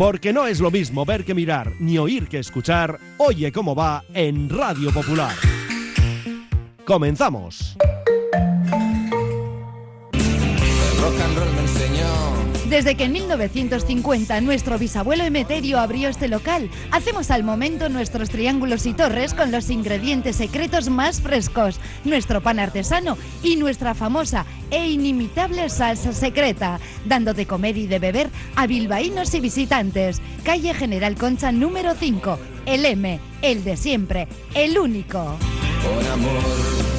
Porque no es lo mismo ver que mirar, ni oír que escuchar. Oye cómo va en Radio Popular. ¡Comenzamos! El rock and roll me enseñó. Desde que en 1950 nuestro bisabuelo Emeterio abrió este local, hacemos al momento nuestros triángulos y torres con los ingredientes secretos más frescos, nuestro pan artesano y nuestra famosa e inimitable salsa secreta, dando de comer y de beber a bilbaínos y visitantes. Calle General Concha número 5, el M, el de siempre, el único. Por amor,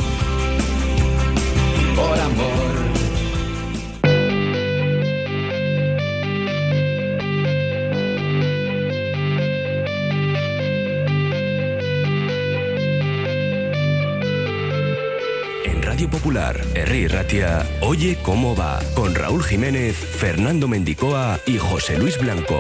por amor. Radio Popular, Herri Ratia, Oye cómo va, con Raúl Jiménez, Fernando Mendicoa y José Luis Blanco.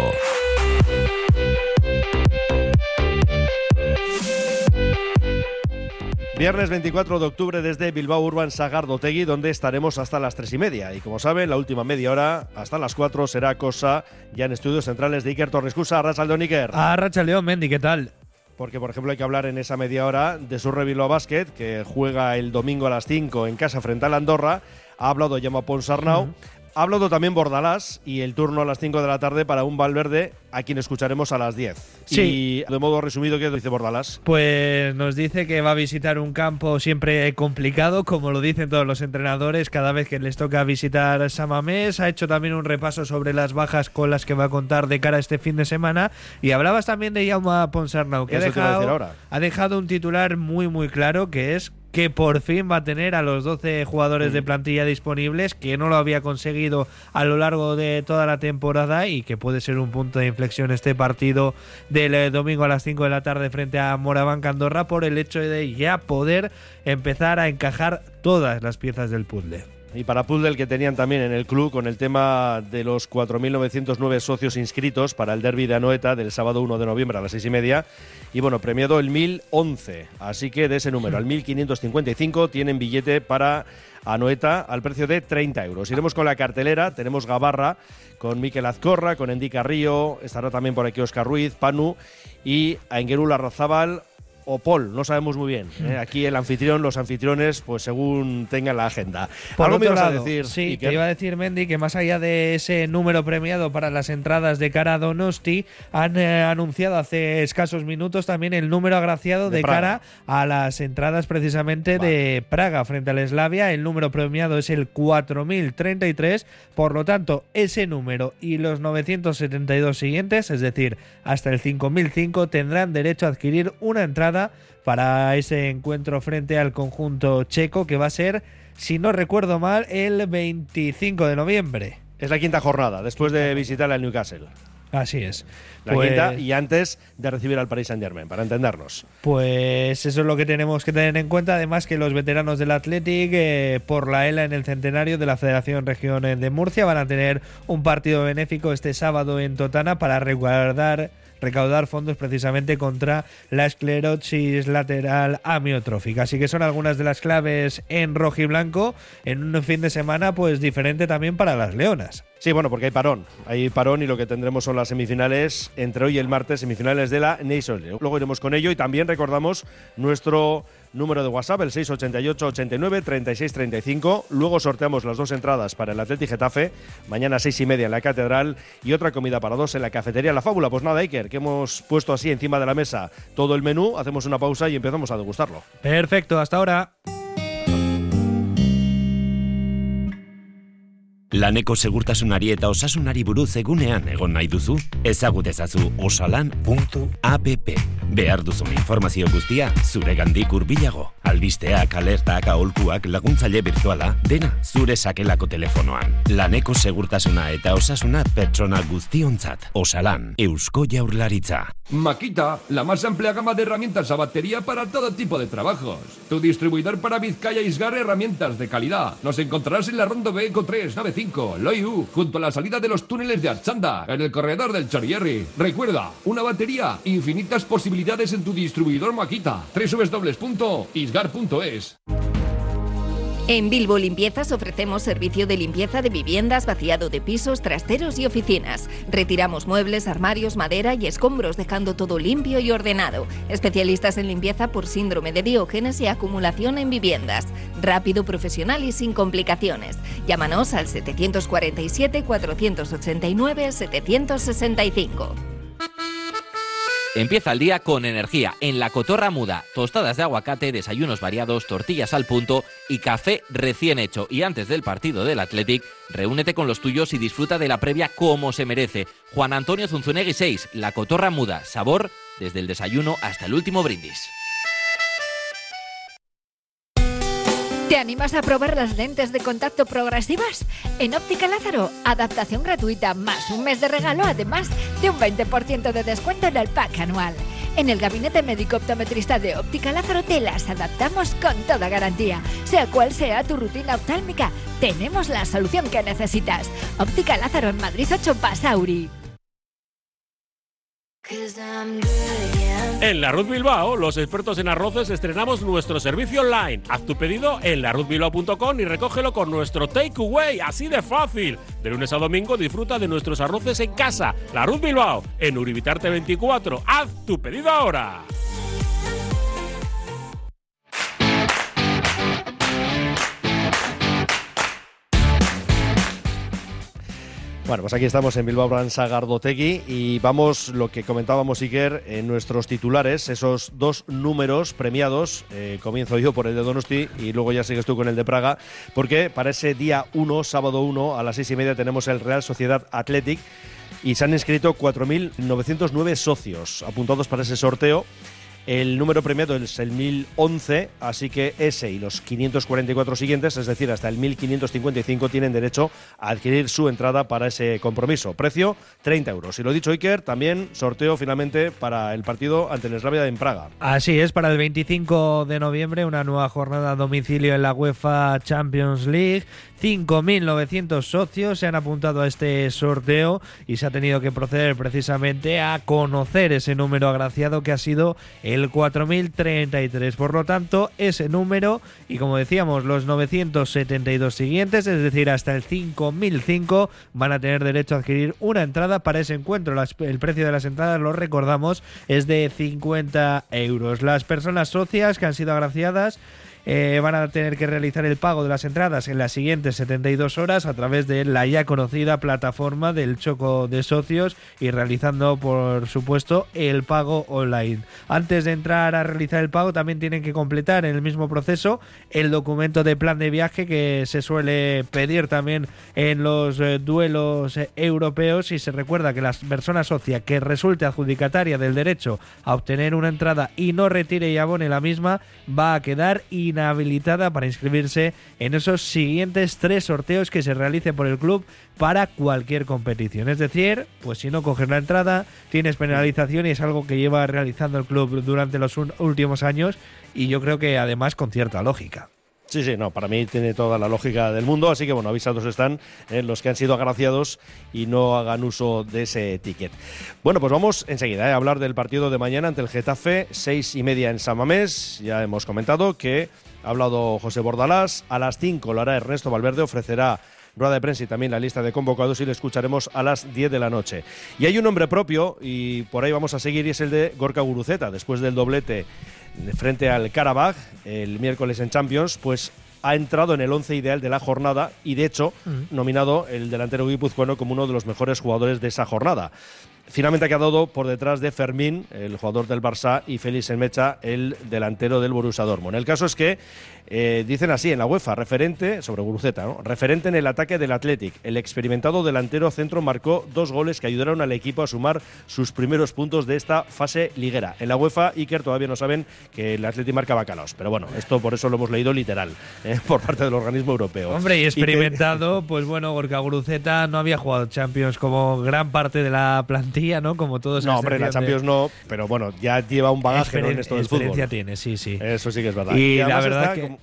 Viernes 24 de octubre desde Bilbao Urban Sagardotegui, donde estaremos hasta las 3:30. Y como saben, la última media hora, hasta las 4, será cosa ya en estudios centrales de Iker Torrescusa. Arratsaldeon, Iker. Arratsaldeon, Mendi, ¿qué tal? Porque, por ejemplo, hay que hablar en esa media hora de Surre Bilbao Basket, que juega el domingo a las 5 en casa frente al Andorra. Ha hablado Jaume Ponsarnau. Ha hablado también Bordalás y el turno a las 5 de la tarde para un Valverde, a quien escucharemos a las 10. Sí. Y de modo resumido, ¿qué dice Bordalás? Pues nos dice que va a visitar un campo siempre complicado, como lo dicen todos los entrenadores cada vez que les toca visitar San Mamés. Ha hecho también un repaso sobre las bajas con las que va a contar de cara a este fin de semana. Y hablabas también de Jaume Ponsarnau, que ha dejado un titular muy muy claro, que es que por fin va a tener a los 12 jugadores de plantilla disponibles, que no lo había conseguido a lo largo de toda la temporada, y que puede ser un punto de inflexión este partido del domingo a las 5 de la tarde frente a Morabanc Andorra, por el hecho de ya poder empezar a encajar todas las piezas del puzzle. Y para puzzle que tenían también en el club con el tema de los 4.909 socios inscritos para el derbi de Anoeta del sábado 1 de noviembre a las 6:30. Y bueno, premiado el 1011. Así que de ese número al 1555 tienen billete para Anoeta al precio de 30 euros. Iremos con la cartelera. Tenemos Gabarra con Mikel Azcorra, con Endy Carrillo. Estará también por aquí Óscar Ruiz, Panu y Aingeru Larrazábal o Paul, no sabemos muy bien. Aquí el anfitrión, los anfitriones, pues según tengan la agenda. Por ¿Algo me ibas lado, a decir? Sí, Iker? te iba a decir, Mendy, que más allá de ese número premiado para las entradas de cara a Donosti, han anunciado hace escasos minutos también el número agraciado de cara a las entradas precisamente de Praga frente al Slavia. El número premiado es el 4033, por lo tanto, ese número y los 972 siguientes, es decir, hasta el 5005, tendrán derecho a adquirir una entrada para ese encuentro frente al conjunto checo, que va a ser, si no recuerdo mal, el 25 de noviembre. Es la quinta jornada, después de visitar al Newcastle. Así es. La quinta, y antes de recibir al Paris Saint-Germain, para entendernos. Pues eso es lo que tenemos que tener en cuenta. Además, que los veteranos del Athletic, por la ELA en el centenario de la Federación Región de Murcia, van a tener un partido benéfico este sábado en Totana para recaudar fondos precisamente contra la esclerosis lateral amiotrófica. Así que son algunas de las claves en rojiblanco en un fin de semana pues diferente también para las leonas. Sí, bueno, porque hay parón y lo que tendremos son las semifinales entre hoy y el martes, semifinales de la Nations League. Luego iremos con ello y también recordamos nuestro número de WhatsApp, el 688 89 36 35. Luego sorteamos las dos entradas para el Athletic Getafe, mañana a 6:30 en la Catedral, y otra comida para dos en la cafetería La Fábula. Pues nada, Iker, que hemos puesto así encima de la mesa todo el menú, hacemos una pausa y empezamos a degustarlo. Perfecto, hasta ahora. Laneko segurtasunari eta osasunari buruz egunean egon nahi duzu? Ezagut ezazu osalan.app. Behar duzun informazio guztia zuregandik hurbilago. Albisteak, alertak, aholkuak, laguntzaile virtuala, dena zure sakelako telefonoan. Laneko segurtasuna eta osasuna pertsona guztiontzat. Osalan, Eusko Jaurlaritza. Makita, la más amplia gama de herramientas a batería para todo tipo de trabajos. Tu distribuidor para Vizcaya Isgar, herramientas de calidad. Nos encontrarás en la Rondo B Eco 395, Loiu, junto a la salida de los túneles de Archanda, en el corredor del Chorierri. Recuerda, una batería, infinitas posibilidades en tu distribuidor Makita. www.isgar.es. En Bilbo Limpiezas ofrecemos servicio de limpieza de viviendas, vaciado de pisos, trasteros y oficinas. Retiramos muebles, armarios, madera y escombros, dejando todo limpio y ordenado. Especialistas en limpieza por síndrome de Diógenes y acumulación en viviendas. Rápido, profesional y sin complicaciones. Llámanos al 747-489-765. Empieza el día con energía en La Cotorra Muda. Tostadas de aguacate, desayunos variados, tortillas al punto y café recién hecho. Y antes del partido del Athletic, reúnete con los tuyos y disfruta de la previa como se merece. Juan Antonio Zunzunegui 6, La Cotorra Muda. Sabor desde el desayuno hasta el último brindis. ¿Te animas a probar las lentes de contacto progresivas? En Óptica Lázaro, adaptación gratuita más un mes de regalo, además de un 20% de descuento en el pack anual. En el gabinete médico optometrista de Óptica Lázaro te las adaptamos con toda garantía. Sea cual sea tu rutina oftálmica, tenemos la solución que necesitas. Óptica Lázaro en Madrid 8 Basauri. En La Ruz Bilbao, los expertos en arroces, estrenamos nuestro servicio online. Haz tu pedido en laruzbilbao.com y recógelo con nuestro takeaway, así de fácil. De lunes a domingo disfruta de nuestros arroces en casa. La Ruz Bilbao, en Uribitarte 24. Haz tu pedido ahora. Bueno, pues aquí estamos en Bilbao Brand Sagardotegui y vamos, lo que comentábamos, Iker, en nuestros titulares, esos dos números premiados. Comienzo yo por el de Donosti y luego ya sigues tú con el de Praga, porque para ese día 1, sábado 1, a las 6:30 tenemos el Real Sociedad Athletic y se han inscrito 4.909 socios apuntados para ese sorteo. El número premiado es el 1011, así que ese y los 544 siguientes, es decir, hasta el 1555, tienen derecho a adquirir su entrada para ese compromiso. Precio, 30 euros. Y lo dicho, Iker, también sorteo finalmente para el partido ante el Slavia en Praga. Así es, para el 25 de noviembre, una nueva jornada a domicilio en la UEFA Champions League. 5.900 socios se han apuntado a este sorteo y se ha tenido que proceder precisamente a conocer ese número agraciado que ha sido el 4.033. Por lo tanto, ese número y, como decíamos, los 972 siguientes, es decir, hasta el 5.005, van a tener derecho a adquirir una entrada para ese encuentro. El precio de las entradas, lo recordamos, es de 50 euros. Las personas socias que han sido agraciadas van a tener que realizar el pago de las entradas en las siguientes 72 horas a través de la ya conocida plataforma del Choco de Socios y realizando, por supuesto, el pago online. Antes de entrar a realizar el pago también tienen que completar en el mismo proceso el documento de plan de viaje que se suele pedir también en los duelos europeos, y se recuerda que la persona socia que resulte adjudicataria del derecho a obtener una entrada y no retire y abone la misma va a quedar inhabilitada para inscribirse en esos siguientes 3 sorteos que se realicen por el club para cualquier competición. Es decir, pues si no coges la entrada tienes penalización, y es algo que lleva realizando el club durante los últimos años, y yo creo que además con cierta lógica. Sí, no, para mí tiene toda la lógica del mundo, así que bueno, avisados están los que han sido agraciados y no hagan uso de ese ticket. Bueno, pues vamos enseguida a hablar del partido de mañana ante el Getafe, 6:30 en San Mamés. Ya hemos comentado que ha hablado José Bordalás, a las 5 lo hará Ernesto Valverde, ofrecerá rueda de prensa y también la lista de convocados, y le escucharemos a las 10 de la noche. Y hay un nombre propio, y por ahí vamos a seguir, y es el de Gorka Guruceta. Después del doblete frente al Karabaj el miércoles en Champions, pues ha entrado en el 11 ideal de la jornada y, de hecho, nominado el delantero guipuzcoano como uno de los mejores jugadores de esa jornada. Finalmente ha quedado por detrás de Fermín, el jugador del Barça, y Félix Enmecha, el delantero del Borussia Dortmund. El caso es que dicen así en la UEFA, referente sobre Guruceta, ¿no? Referente en el ataque del Athletic. El experimentado delantero centro marcó 2 goles que ayudaron al equipo a sumar sus primeros puntos de esta fase liguera. En la UEFA, Iker, todavía no saben que el Athletic marca bacalaos, pero bueno, esto por eso lo hemos leído literal por parte del organismo europeo. Hombre, y experimentado, pues bueno, Gorka Guruceta no había jugado Champions como gran parte de la plantilla, ¿no? Como todos. No, hombre, la Champions no, pero bueno, ya lleva un bagaje, ¿no?, en esto del fútbol. Experiencia tiene, sí. Eso sí que es verdad. Y la verdad que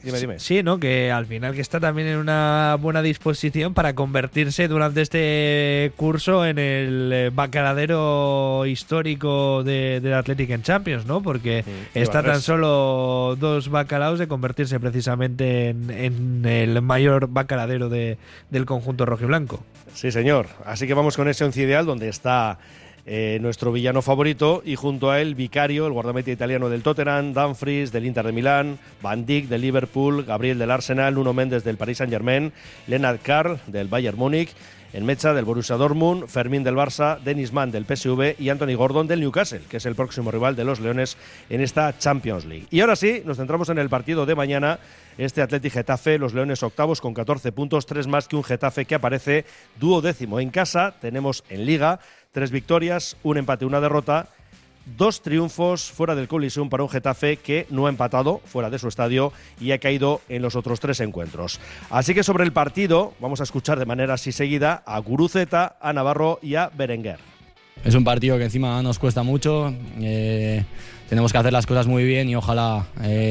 Dime. Sí, ¿no? Que al final que está también en una buena disposición para convertirse durante este curso en el bacaladero histórico del Athletic en Champions, ¿no? Porque está tan solo 2 bacalaos de convertirse precisamente en el mayor bacaladero del conjunto rojiblanco. Sí, señor. Así que vamos con ese once ideal donde está nuestro villano favorito y junto a él Vicario, el guardameta italiano del Tottenham, Dumfries del Inter de Milán, Van Dijk del Liverpool, Gabriel del Arsenal, Nuno Méndez del Paris Saint-Germain, Lennart Karl del Bayern Múnich, en Mecha del Borussia Dortmund, Fermín del Barça, Dennis Mann del PSV y Anthony Gordon del Newcastle, que es el próximo rival de los Leones en esta Champions League. Y ahora sí, nos centramos en el partido de mañana, este Athletic Getafe, los Leones octavos con 14 puntos, 3 más que un Getafe que aparece duodécimo. En casa tenemos en Liga 3 victorias, un empate, una derrota, 2 triunfos fuera del Coliseum para un Getafe que no ha empatado fuera de su estadio y ha caído en los otros 3 encuentros. Así que sobre el partido vamos a escuchar de manera así seguida a Guruceta, a Navarro y a Berenguer. Es un partido que encima nos cuesta mucho, tenemos que hacer las cosas muy bien y ojalá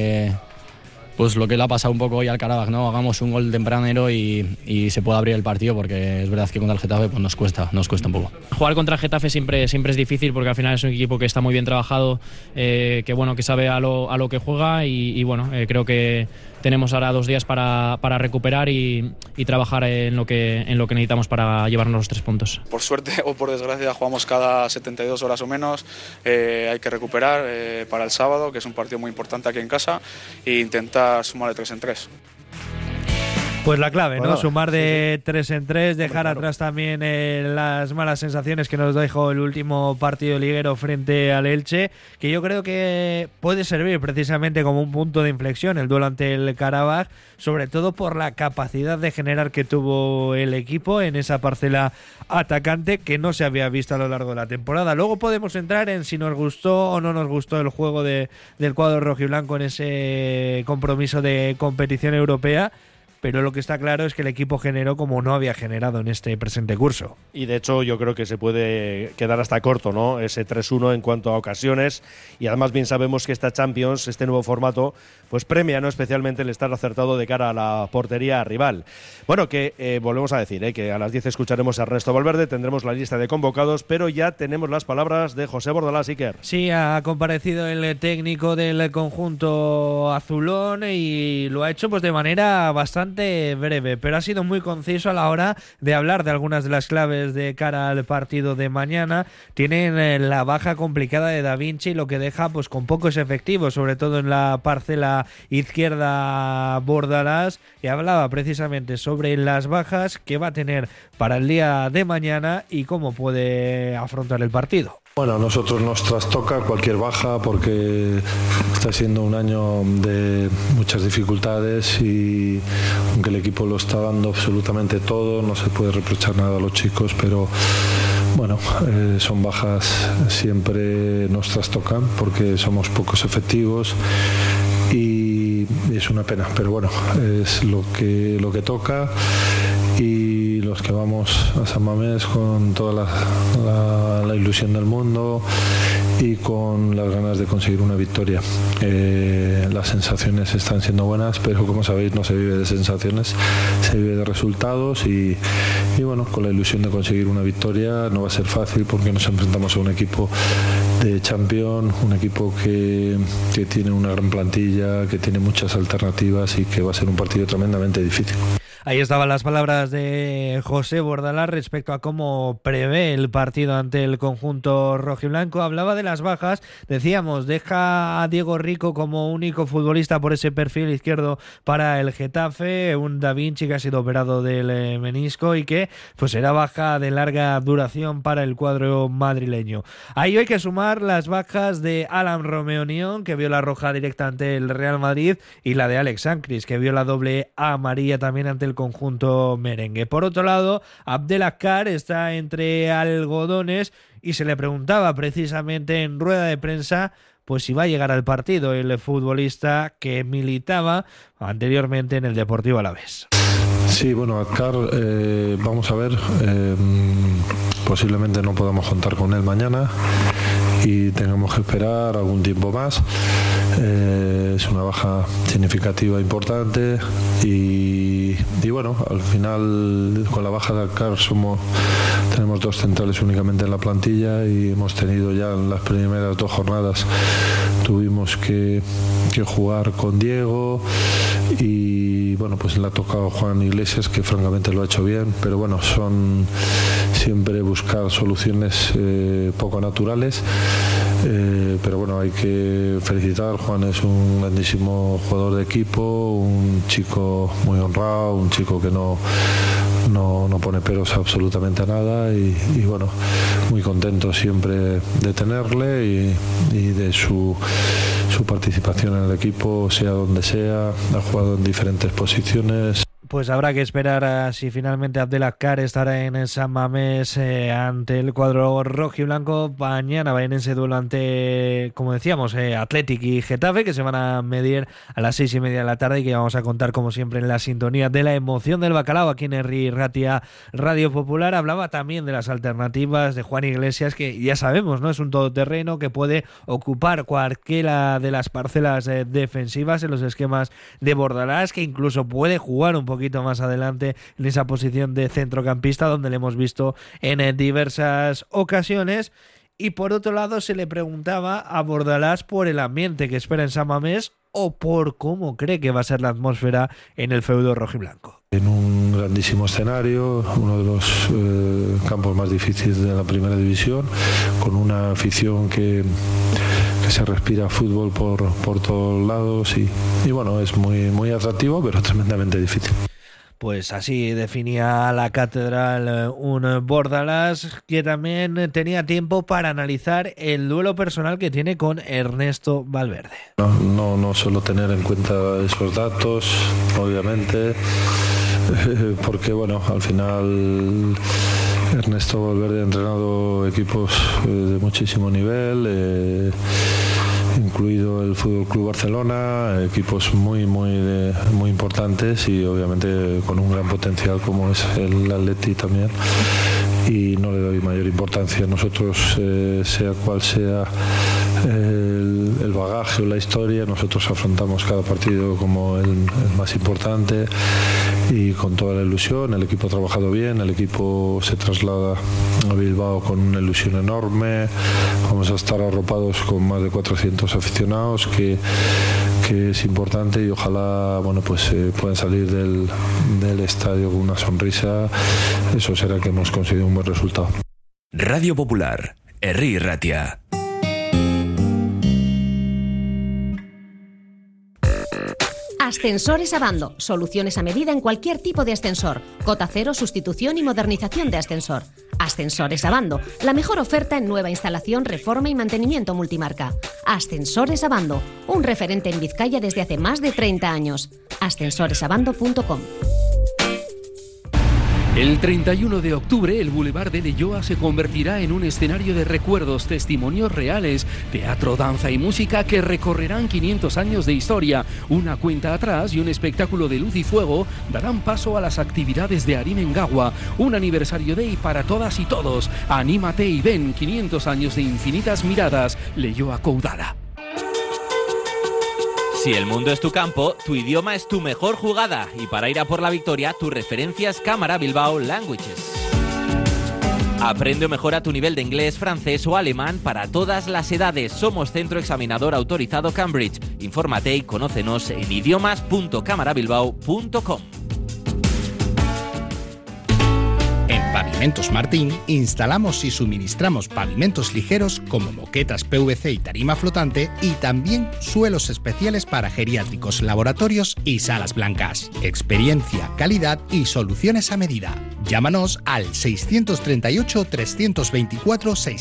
pues lo que le ha pasado un poco hoy al Karabaj, ¿no? Hagamos un gol tempranero y se pueda abrir el partido, porque es verdad que contra el Getafe pues nos cuesta un poco. Jugar contra el Getafe siempre es difícil, porque al final es un equipo que está muy bien trabajado, que sabe a lo que juega y creo que tenemos ahora 2 días para recuperar y trabajar en lo que necesitamos para llevarnos los 3 puntos. Por suerte o por desgracia jugamos cada 72 horas o menos, hay que recuperar para el sábado, que es un partido muy importante aquí en casa, e intentar sumar de 3 en 3. Pues la clave, ¿no? Bueno, sumar de 3 en 3, dejar atrás también las malas sensaciones que nos dejó el último partido liguero frente al Elche, que yo creo que puede servir precisamente como un punto de inflexión el duelo ante el Karabaj, sobre todo por la capacidad de generar que tuvo el equipo en esa parcela atacante que no se había visto a lo largo de la temporada. Luego podemos entrar en si nos gustó o no nos gustó el juego del cuadro rojiblanco en ese compromiso de competición europea, pero lo que está claro es que el equipo generó como no había generado en este presente curso. Y de hecho yo creo que se puede quedar hasta corto, ¿no? Ese 3-1 en cuanto a ocasiones, y además bien sabemos que esta Champions, este nuevo formato, pues premia, ¿no?, especialmente el estar acertado de cara a la portería rival. Bueno, que volvemos a decir, que a las 10 escucharemos a Ernesto Valverde, tendremos la lista de convocados, pero ya tenemos las palabras de José Bordalás, Iker. Sí, ha comparecido el técnico del conjunto azulón y lo ha hecho pues de manera bastante breve, pero ha sido muy conciso a la hora de hablar de algunas de las claves de cara al partido de mañana. Tienen la baja complicada de Da Vinci, lo que deja pues con pocos efectivos, sobre todo en la parcela izquierda Bordalás, y hablaba precisamente sobre las bajas que va a tener para el día de mañana y cómo puede afrontar el partido. Bueno, a nosotros nos trastoca cualquier baja porque está siendo un año de muchas dificultades y aunque el equipo lo está dando absolutamente todo, no se puede reprochar nada a los chicos, pero bueno, son bajas, siempre nos trastocan porque somos pocos efectivos y es una pena, pero bueno, es lo que toca. Y los que vamos a San Mamés con toda la ilusión del mundo y con las ganas de conseguir una victoria. Las sensaciones están siendo buenas, pero como sabéis no se vive de sensaciones, se vive de resultados y bueno, con la ilusión de conseguir una victoria. No va a ser fácil porque nos enfrentamos a un equipo de Champions, un equipo que tiene una gran plantilla, que tiene muchas alternativas y que va a ser un partido tremendamente difícil. Ahí estaban las palabras de José Bordalás respecto a cómo prevé el partido ante el conjunto rojiblanco. Hablaba de las bajas, decíamos, deja a Diego Rico como único futbolista por ese perfil izquierdo para el Getafe, un Da Vinci que ha sido operado del menisco y que pues será baja de larga duración para el cuadro madrileño. Ahí hay que sumar las bajas de Alan Romeo Nión, que vio la roja directa ante el Real Madrid, y la de Alex Sancris, que vio la doble amarilla también ante el conjunto merengue. Por otro lado, Abdelakar está entre algodones y se le preguntaba precisamente en rueda de prensa pues si va a llegar al partido el futbolista que militaba anteriormente en el Deportivo Alavés. Sí, bueno, Abdelakar, vamos a ver, posiblemente no podamos contar con él mañana y tengamos que esperar algún tiempo más. Es una baja significativa importante y bueno, al final con la baja de Alcar tenemos 2 centrales únicamente en la plantilla y hemos tenido ya en las primeras 2 jornadas tuvimos que jugar con Diego y bueno, pues le ha tocado Juan Iglesias, que francamente lo ha hecho bien, pero bueno, son siempre buscar soluciones poco naturales, pero bueno, hay que felicitar. Juan es un grandísimo jugador de equipo, un chico muy honrado, un chico que no pone peros absolutamente a nada y bueno, muy contento siempre de tenerle y de su participación en el equipo, sea donde sea. Ha jugado en diferentes posiciones. Pues habrá que esperar a si finalmente Abdelakar estará en San Mamés ante el cuadro rojiblanco. Mañana va a ir en ese duelo ante, como decíamos, Athletic y Getafe, que se van a medir a las 6:30 de la tarde y que vamos a contar como siempre en la sintonía de la emoción del bacalao aquí en Herri Ratia Radio Popular. Hablaba también de las alternativas de Juan Iglesias, que ya sabemos, ¿no? Es un todoterreno que puede ocupar cualquiera de las parcelas defensivas en los esquemas de Bordalás, que incluso puede jugar un poquito más adelante en esa posición de centrocampista donde le hemos visto en diversas ocasiones. Y por otro lado se le preguntaba a Bordalás por el ambiente que espera en San Mamés o por cómo cree que va a ser la atmósfera en el feudo rojiblanco. En un grandísimo escenario, uno de los campos más difíciles de la primera división, con una afición que se respira fútbol por todos lados y bueno, es muy atractivo, pero tremendamente difícil. Pues así definía la catedral un Bordalás, que también tenía tiempo para analizar el duelo personal que tiene con Ernesto Valverde. No suelo tener en cuenta esos datos, obviamente, porque bueno, al final Ernesto Valverde ha entrenado equipos de muchísimo nivel, incluido el FC Barcelona, equipos muy importantes y obviamente con un gran potencial como es el Atleti también, y no le doy mayor importancia. Nosotros, sea cual sea el bagaje o la historia, nosotros afrontamos cada partido como el más importante y con toda la ilusión. El equipo ha trabajado bien, el equipo se traslada a Bilbao con una ilusión enorme. Vamos a estar arropados con más de 400 aficionados, que es importante, y ojalá puedan salir del estadio con una sonrisa. Eso será que hemos conseguido un buen resultado. Radio Popular, Herri Ratia. Ascensores Abando. Soluciones a medida en cualquier tipo de ascensor. Cota cero, sustitución y modernización de ascensor. Ascensores Abando. La mejor oferta en nueva instalación, reforma y mantenimiento multimarca. Ascensores Abando. Un referente en Vizcaya desde hace más de 30 años. ascensoresabando.com. El 31 de octubre, el Boulevard de Leioa se convertirá en un escenario de recuerdos, testimonios reales, teatro, danza y música que recorrerán 500 años de historia. Una cuenta atrás y un espectáculo de luz y fuego darán paso a las actividades de Arimengawa, un aniversario day para todas y todos. Anímate y ven, 500 años de infinitas miradas. Leioa Coudada. Si el mundo es tu campo, tu idioma es tu mejor jugada. Y para ir a por la victoria, tu referencia es Cámara Bilbao Languages. Aprende o mejora tu nivel de inglés, francés o alemán para todas las edades. Somos centro examinador autorizado Cambridge. Infórmate y conócenos en idiomas.camarabilbao.com. En Pavimentos Martín instalamos y suministramos pavimentos ligeros como moquetas PVC y tarima flotante, y también suelos especiales para geriátricos, laboratorios y salas blancas. Experiencia, calidad y soluciones a medida. Llámanos al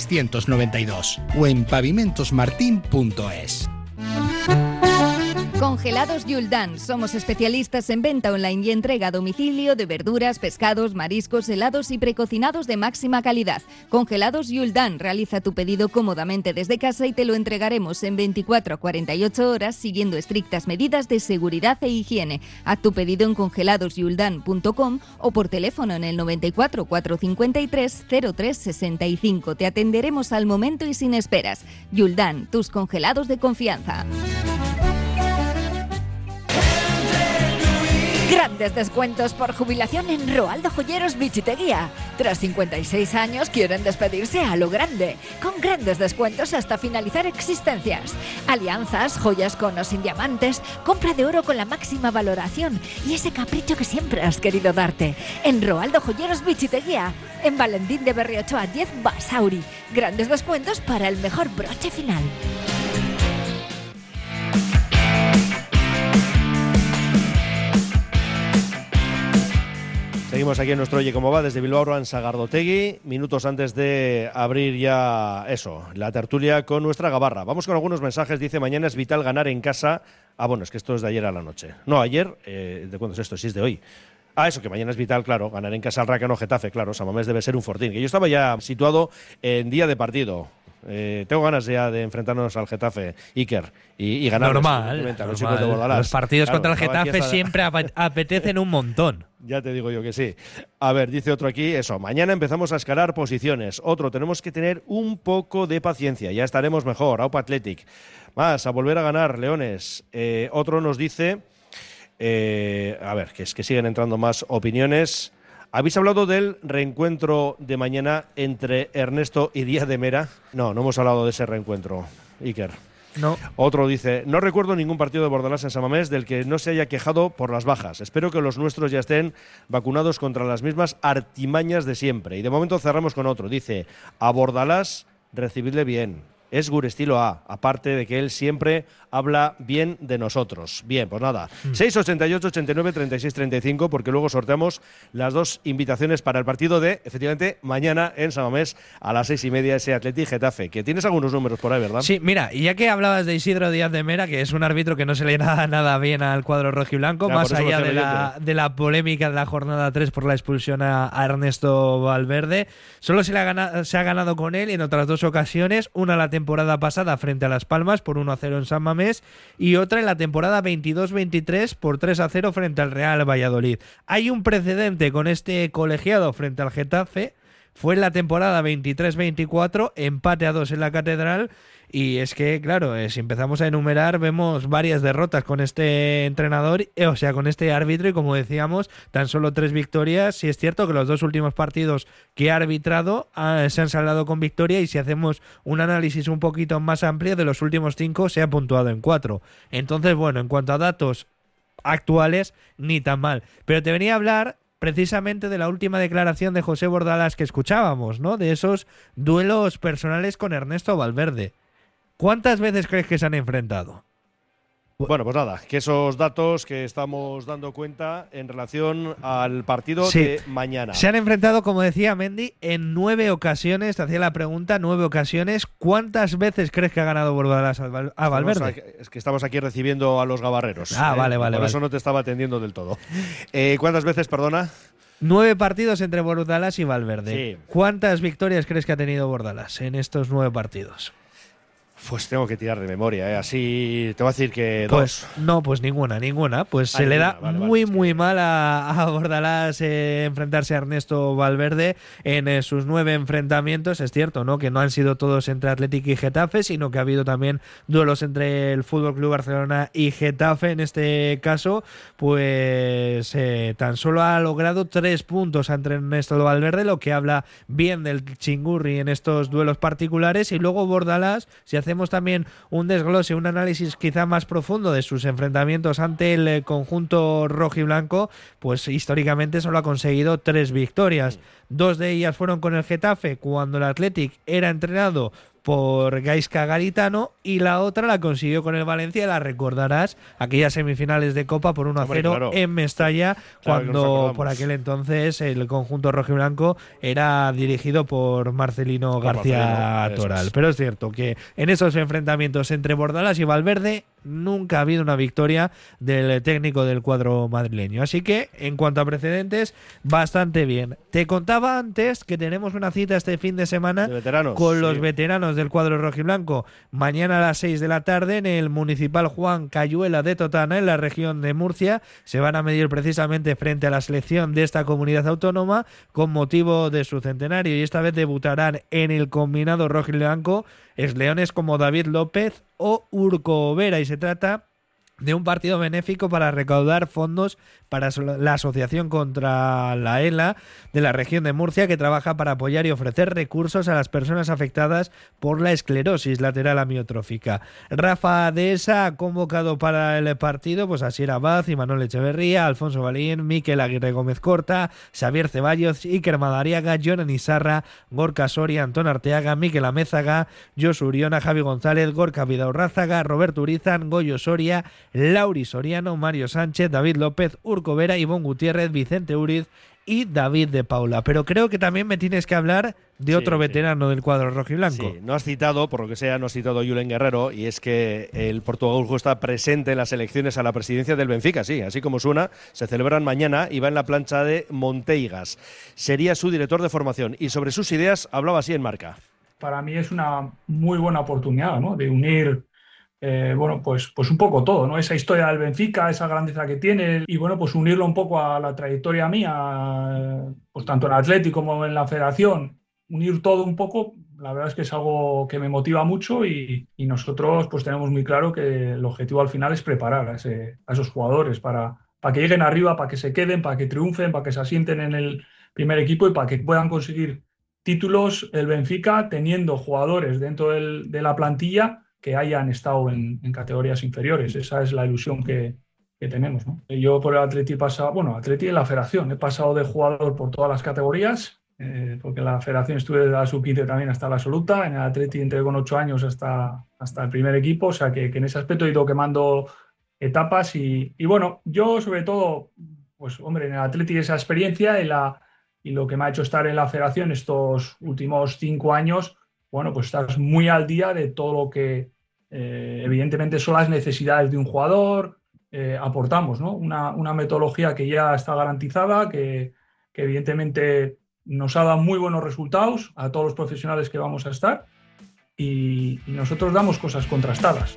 638-324-692 o en pavimentosmartin.es. Con Congelados Yuldan. Somos especialistas en venta online y entrega a domicilio de verduras, pescados, mariscos, helados y precocinados de máxima calidad. Congelados Yuldan. Realiza tu pedido cómodamente desde casa y te lo entregaremos en 24 a 48 horas siguiendo estrictas medidas de seguridad e higiene. Haz tu pedido en congeladosyuldan.com o por teléfono en el 94 453 0365. Te atenderemos al momento y sin esperas. Yuldan, tus congelados de confianza. Grandes descuentos por jubilación en Roaldo Joyeros Bichiteguía. Tras 56 años quieren despedirse a lo grande, con grandes descuentos hasta finalizar existencias. Alianzas, joyas con o sin diamantes, compra de oro con la máxima valoración y ese capricho que siempre has querido darte. En Roaldo Joyeros Bichiteguía, en Valentín de Berriochoa 10 Basauri. Grandes descuentos para el mejor broche final. Seguimos aquí en nuestro Oye Cómo Va desde Bilbao, Roan Sagardotegui, minutos antes de abrir ya la tertulia con nuestra gabarra. Vamos con algunos mensajes. Dice: mañana es vital ganar en casa. Bueno, es que esto es de ayer a la noche. No, ayer, ¿de cuándo es esto? Sí, es de hoy. Eso, que mañana es vital, claro, ganar en casa al Rácano Getafe, claro, San Mamés debe ser un fortín. Que yo estaba ya situado en día de partido. Tengo ganas ya de enfrentarnos al Getafe, Iker, y ganar. Normal. Los partidos contra el Getafe siempre apetecen un montón. Ya te digo yo que sí. A ver, dice otro aquí, mañana empezamos a escalar posiciones. Otro, tenemos que tener un poco de paciencia, ya estaremos mejor. Aupa Athletic. Más, a volver a ganar, Leones. Otro nos dice, a ver, que es que siguen entrando más opiniones. ¿Habéis hablado del reencuentro de mañana entre Ernesto y Díaz de Mera? No hemos hablado de ese reencuentro, Iker. No. Otro dice: no recuerdo ningún partido de Bordalás en San Mamés del que no se haya quejado por las bajas. Espero que los nuestros ya estén vacunados contra las mismas artimañas de siempre. Y de momento cerramos con otro. Dice: a Bordalás recibidle bien. Es gure estilo A, aparte de que él siempre habla bien de nosotros. Bien, pues nada, 688 89 36 35, porque luego sorteamos las dos invitaciones para el partido de, efectivamente, mañana en San Mamés a las 6:30, ese Athletic Getafe, que tienes algunos números por ahí, ¿verdad? Sí, mira, y ya que hablabas de Isidro Díaz de Mera, que es un árbitro que no se le da nada bien al cuadro rojiblanco, más allá de la polémica de la jornada 3 por la expulsión a Ernesto Valverde, solo se ha ganado con él en otras dos ocasiones, una la temporada pasada frente a Las Palmas por 1-0 en San Mamés y otra en la temporada 22-23 por 3-0 frente al Real Valladolid. Hay un precedente con este colegiado frente al Getafe, fue en la temporada 23-24, empate a 2 en la Catedral. Y es que, claro, si empezamos a enumerar, vemos varias derrotas con este entrenador, con este árbitro, y como decíamos, tan solo 3 victorias. Sí es cierto que los dos últimos partidos que ha arbitrado se han saldado con victoria, y si hacemos un análisis un poquito más amplio, de los últimos 5 se ha puntuado en 4. Entonces, bueno, en cuanto a datos actuales, ni tan mal. Pero te venía a hablar precisamente de la última declaración de José Bordalás que escuchábamos, ¿no? De esos duelos personales con Ernesto Valverde. ¿Cuántas veces crees que se han enfrentado? Bueno, pues nada, que esos datos que estamos dando cuenta en relación al partido de mañana. Se han enfrentado, como decía Mendy, en 9 ocasiones. Te hacía la pregunta, 9 ocasiones. ¿Cuántas veces crees que ha ganado Bordalás a Valverde? Es que estamos aquí recibiendo a los gabarreros. Vale. Por eso no te estaba atendiendo del todo. ¿Cuántas veces, perdona? 9 partidos entre Bordalás y Valverde. Sí. ¿Cuántas victorias crees que ha tenido Bordalás en estos 9 partidos? Pues tengo que tirar de memoria, así te voy a decir que 2. No, pues ninguna. Pues se le da muy mal a Bordalás enfrentarse a Ernesto Valverde en sus 9 enfrentamientos. Es cierto, ¿no?, que no han sido todos entre Athletic y Getafe, sino que ha habido también duelos entre el FC Barcelona y Getafe. En este caso, pues tan solo ha logrado 3 puntos ante Ernesto Valverde, lo que habla bien del chingurri en estos duelos particulares. Y luego Bordalás, si hacemos también un desglose, un análisis quizá más profundo de sus enfrentamientos ante el conjunto rojiblanco, pues históricamente solo ha conseguido 3 victorias. 2 de ellas fueron con el Getafe, cuando el Athletic era entrenado por Gaizka Garitano, y la otra la consiguió con el Valencia, la recordarás, aquellas semifinales de Copa por 1-0 en Mestalla, cuando por aquel entonces el conjunto rojiblanco era dirigido por Marcelino García Toral. Pero es cierto que en esos enfrentamientos entre Bordalás y Valverde nunca ha habido una victoria del técnico del cuadro madrileño. Así que, en cuanto a precedentes, bastante bien. Te contaba antes que tenemos una cita este fin de semana con los veteranos del cuadro rojiblanco. Mañana a las 6 de la tarde en el Municipal Juan Cayuela de Totana, en la región de Murcia, se van a medir precisamente frente a la selección de esta comunidad autónoma con motivo de su centenario, y esta vez debutarán en el combinado rojiblanco exleones como David López o Urco Vera, y se trata de un partido benéfico para recaudar fondos para la Asociación contra la ELA de la región de Murcia, que trabaja para apoyar y ofrecer recursos a las personas afectadas por la esclerosis lateral amiotrófica. Rafa Dehesa ha convocado para el partido pues a Asier Abad, Imanol Echeverría, Alfonso Balín, Miquel Aguirre Gómez Corta, Xavier Ceballos, Iker Madariaga, Jonan Isarra, Gorka Soria, Antón Arteaga, Miquel Amézaga, Josu Uriona, Javi González, Gorka Vidaurrázaga, Roberto Urizan, Goyo Soria, Lauri Soriano, Mario Sánchez, David López, Urco Vera, Ivonne Gutiérrez, Vicente Uriz y David de Paula. Pero creo que también me tienes que hablar de otro veterano del cuadro rojiblanco. Sí, no has citado, por lo que sea, no has citado a Julen Guerrero, y es que el portugués está presente en las elecciones a la presidencia del Benfica, sí, así como suena, se celebran mañana y va en la plancha de Monteigas. Sería su director de formación y sobre sus ideas hablaba así en Marca. Para mí es una muy buena oportunidad, ¿no?, de unir pues un poco todo, ¿no? Esa historia del Benfica, esa grandeza que tiene, y bueno, pues unirlo un poco a la trayectoria mía, pues tanto en Athletic como en la Federación, unir todo un poco, la verdad es que es algo que me motiva mucho, y nosotros pues tenemos muy claro que el objetivo al final es preparar a esos jugadores para que lleguen arriba, para que se queden, para que triunfen, para que se asienten en el primer equipo y para que puedan conseguir títulos el Benfica teniendo jugadores dentro de la plantilla que hayan estado en categorías inferiores. Esa es la ilusión que tenemos, ¿no? Yo por el Atleti he pasado, Atleti en la Federación, he pasado de jugador por todas las categorías, porque en la Federación estuve de la sub-15 también hasta la absoluta, en el Atleti entré con 8 años hasta el primer equipo, o sea que en ese aspecto he ido quemando etapas y bueno, yo sobre todo, pues hombre, en el Atleti esa experiencia y lo que me ha hecho estar en la Federación estos últimos 5 años, bueno, pues estás muy al día de todo lo que evidentemente son las necesidades de un jugador, aportamos, ¿no? Una metodología que ya está garantizada, que evidentemente nos ha dado muy buenos resultados a todos los profesionales que vamos a estar, y nosotros damos cosas contrastadas.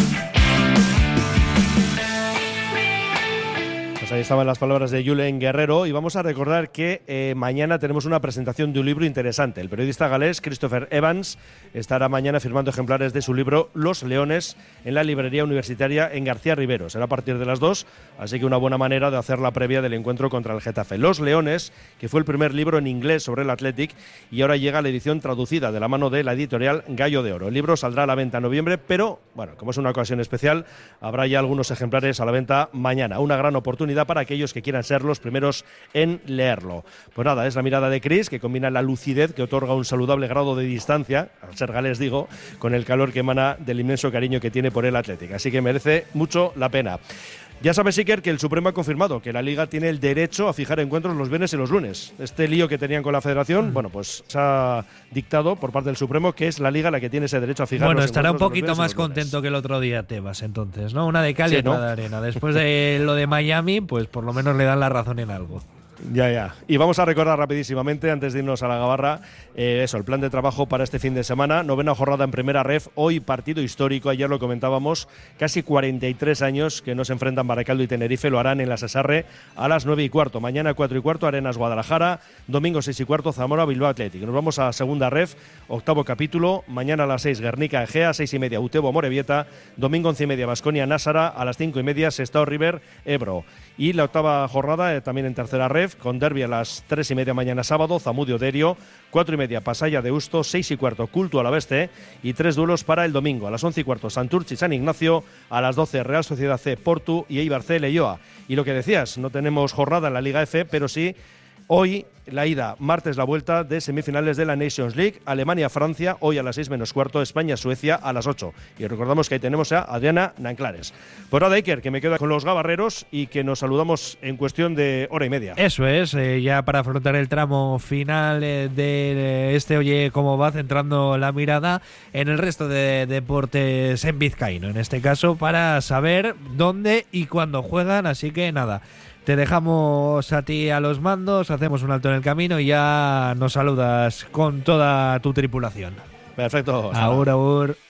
Ahí estaban las palabras de Julen Guerrero, y vamos a recordar que mañana tenemos una presentación de un libro interesante. El periodista galés Christopher Evans estará mañana firmando ejemplares de su libro Los Leones en la librería universitaria en García Rivero. Será a partir de las 2, así que una buena manera de hacer la previa del encuentro contra el Getafe. Los Leones, que fue el primer libro en inglés sobre el Athletic, y ahora llega la edición traducida de la mano de la editorial Gallo de Oro. El libro saldrá a la venta en noviembre, pero bueno, como es una ocasión especial, habrá ya algunos ejemplares a la venta mañana. Una gran oportunidad para aquellos que quieran ser los primeros en leerlo. Pues nada, es la mirada de Chris, que combina la lucidez que otorga un saludable grado de distancia, al ser galés digo, con el calor que emana del inmenso cariño que tiene por el Athletic. Así que merece mucho la pena. Ya sabes, Iker, que el Supremo ha confirmado que la Liga tiene el derecho a fijar encuentros los viernes y los lunes. Este lío que tenían con la Federación, bueno, pues se ha dictado por parte del Supremo que es la Liga la que tiene ese derecho a fijar. Bueno, los estará un encuentros poquito más contento que el otro día Tebas, entonces, ¿no? Una de cal y Sí, ¿no? otra de arena. Después de lo de Miami, pues por lo menos le dan la razón en algo. Ya. Y vamos a recordar rapidísimamente, antes de irnos a la gabarra, el plan de trabajo para este fin de semana. 9ª jornada en Primera Ref, hoy partido histórico, ayer lo comentábamos, casi 43 años que no se enfrentan Baracaldo y Tenerife, lo harán en la Sesarre a las 9:15. Mañana 4:15, Arenas Guadalajara, domingo 6:15, Zamora Bilbao Athletic. Nos vamos a Segunda Ref, 8º capítulo, mañana a las 6, Guernica Egea, 6:30, Utebo Morevieta, domingo 11:30, Baskonia Násara, a las 5:30, Sestao River Ebro. Y la 8ª jornada también en Tercera Ref, con derbi a las 3:30 mañana sábado, Zamudio Derio, 4:30 Pasaya de Usto, 6:15 Culto Alaveste, y 3 duelos para el domingo. A las 11:15 Santurchi San Ignacio, a las 12 Real Sociedad C Portu y Eibar C Leioa. Y lo que decías, no tenemos jornada en la Liga F, pero sí Hoy la ida, martes la vuelta de semifinales de la Nations League, Alemania-Francia, hoy a las 6:15, España-Suecia a las 8. Y recordamos que ahí tenemos a Adriana Nanclares. Pues nada, Iker, que me quedo con los gabarreros y que nos saludamos en cuestión de hora y media. Eso es, ya para afrontar el tramo final de este Oye Cómo Va, centrando la mirada en el resto de deportes en vizcaíno, en este caso para saber dónde y cuándo juegan, así que nada. Te dejamos a ti a los mandos, hacemos un alto en el camino y ya nos saludas con toda tu tripulación. Perfecto. Agur, agur.